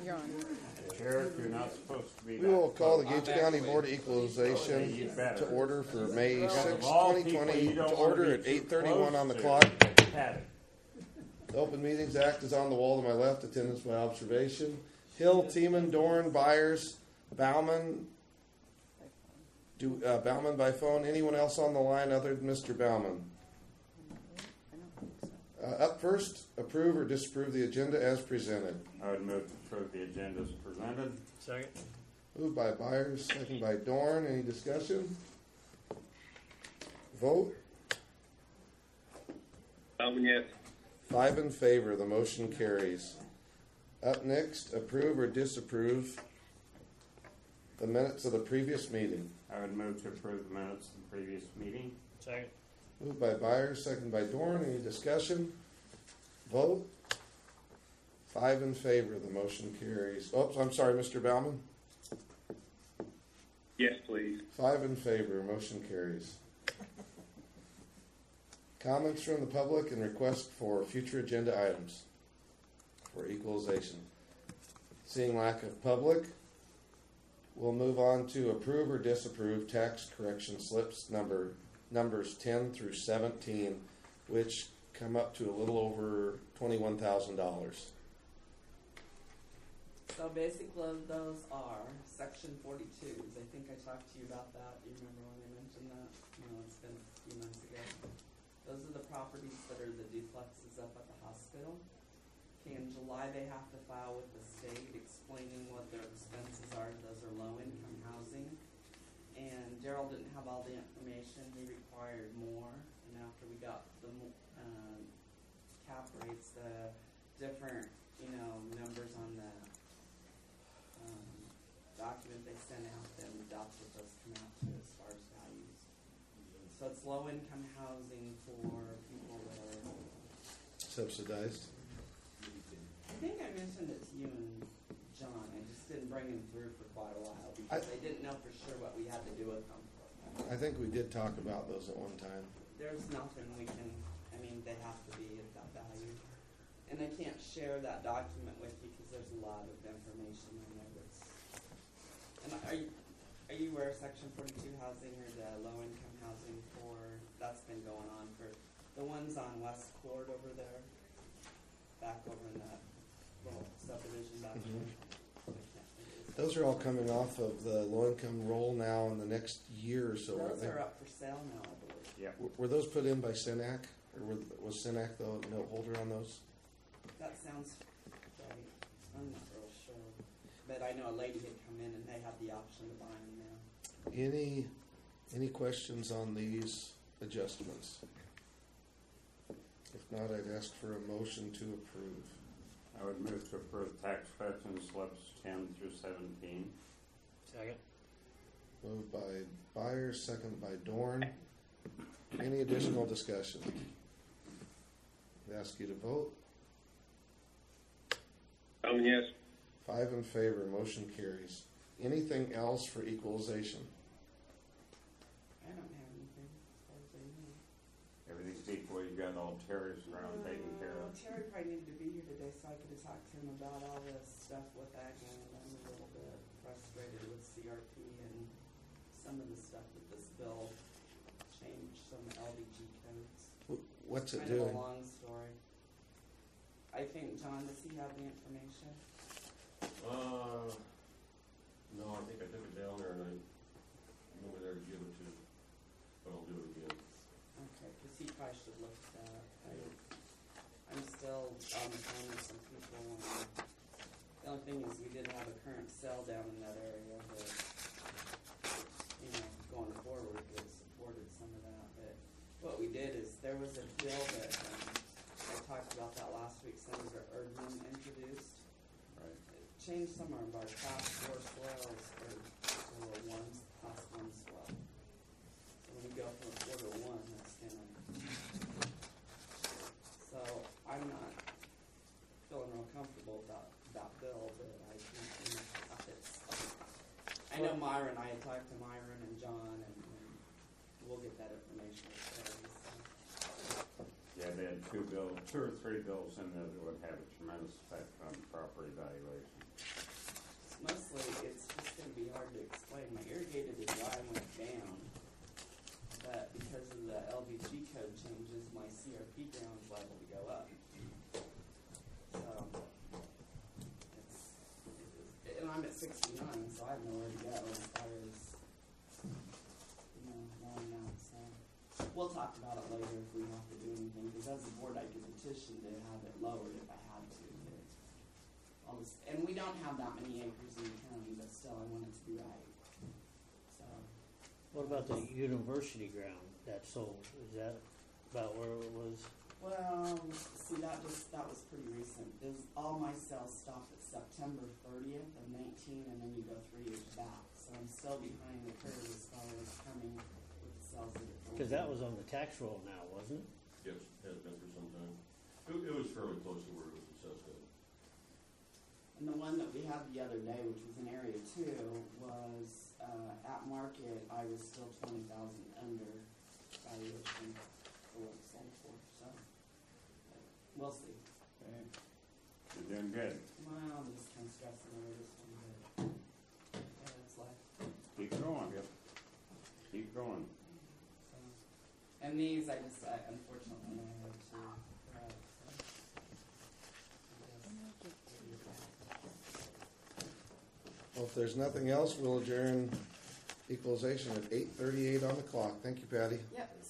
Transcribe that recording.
You're on. Sheriff, you're not supposed to be. We will call the Gates County Board of Equalization to order for May 6, 2020, to order at 8:31 on the clock. The Open Meetings Act is on the wall to my left, attendance by observation. Hill, Tiemann, Dorn, Byers, Bauman. Bauman by phone. Anyone else on the line other than Mr. Bauman? Up first, approve or disapprove the agenda as presented. I would move to approve the agenda as presented. Second. Moved by Byers, second by Dorn. Any discussion? Vote. Yes. 5 in favor. The motion carries. Up next, approve or disapprove the minutes of the previous meeting. I would move to approve the minutes of the previous meeting. Second. Moved by Byers, second by Dorn. Any discussion? Vote. 5 in favor. The motion carries. Oops, I'm sorry, Mr. Bauman. Yes, please. 5 in favor. Motion carries. Comments from the public and requests for future agenda items for equalization. Seeing lack of public, we'll move on to approve or disapprove tax correction slips numbers 10 through 17, which come up to a little over $21,000. So basically those are section 42s. I think I talked to you about that. Do you remember when I mentioned that? No, it's been a few months ago. Those are the properties that are the duplexes up at the hospital. Okay, in July they have to file with the state explaining what their expenses are. Those are low-income housing. And Daryl didn't have all the information. He required more. And after we got the cap rates, the different, numbers on the document they sent out, then that's what those come out to as far as values. So it's low-income housing for people that are... Subsidized. I think I mentioned it to you and John. I just didn't bring him through for quite a while because I didn't know for sure what we had to do with them. I think we did talk about those at one time. There's nothing we can... they have to be at that value. And I can't share that document with you because there's a lot of information in there that's... And are you aware of Section 42 housing or the low-income housing for... That's been going on for the ones on West Court over there, back over in that little subdivision back there. Those are all coming off of the low-income roll now in the next year or so. Those are up for sale now, I believe. Yeah. Were those put in by Cenac? Or was Cenac the note holder on those? That sounds right. I'm not real sure. But I know a lady had come in and they have the option to buy them now. Any questions on these adjustments? If not, I'd ask for a motion to approve. I would move to approve tax correction slips 10 through 17. Second. Moved by Byers, second by Dorn. Any additional discussion? I'd ask you to vote. Yes. 5 in favor. Motion carries. Anything else for equalization? I don't have anything as far as I know. Everything's equal. You got all Terry's around taken care of. Terry probably needed to be here today so I could have talked to him about all this stuff with Agland. I'm a little bit frustrated with CRP and some of the stuff that this bill changed, some LDG codes. What's it Kind of doing? a long story. I think, John, does he have the information? No, I think I took it down there and I went over there to give it to him, but I'll do it again. Okay, because he probably should look at that. I'm still on the phone with some people. And the only thing is we didn't have a current cell down in that area that, going forward would have supported some of that. But what we did is there was a bill that I talked about that last week, Senator Erdman introduced. Right. It changed some of our class 4 swells to a class 1 swell. So when you go from a 4 to a 1, that's kind of... So I'm not feeling real comfortable about that bill, but I think I know Myron. I had talked to Myron and John, and we'll get that information. Yeah, they had two or three bills in there that would have a tremendous effect on property valuation. I'm at 69, so I have nowhere to go as far as, rolling out, so. We'll talk about it later if we have to do anything, because as a board, I could petition to have it lowered if I had to, but and we don't have that many acres in the county, but still, I want it to be right, so. What about the university ground that sold? Is that about where it was? Well, see, that was pretty recent. All my sales stopped at September 30th of 19, and then you go 3 years back. So I'm still behind the curve as far as coming with the sales that it Because that was on the tax roll now, wasn't it? Yes, has been for some time. It was fairly close to where it was assessed at. And the one that we had the other day, which was in Area 2, was at market, I was still 20,000 under valuation for what it sold for. So we'll see. Okay. You're doing good. Well, I'm just kind of stressing over this one, but yeah, that's life. Keep going. Keep going. So, and these, unfortunately, I had to correct. Well, if there's nothing else, we'll adjourn equalization at 8:38 on the clock. Thank you, Patty. Yep.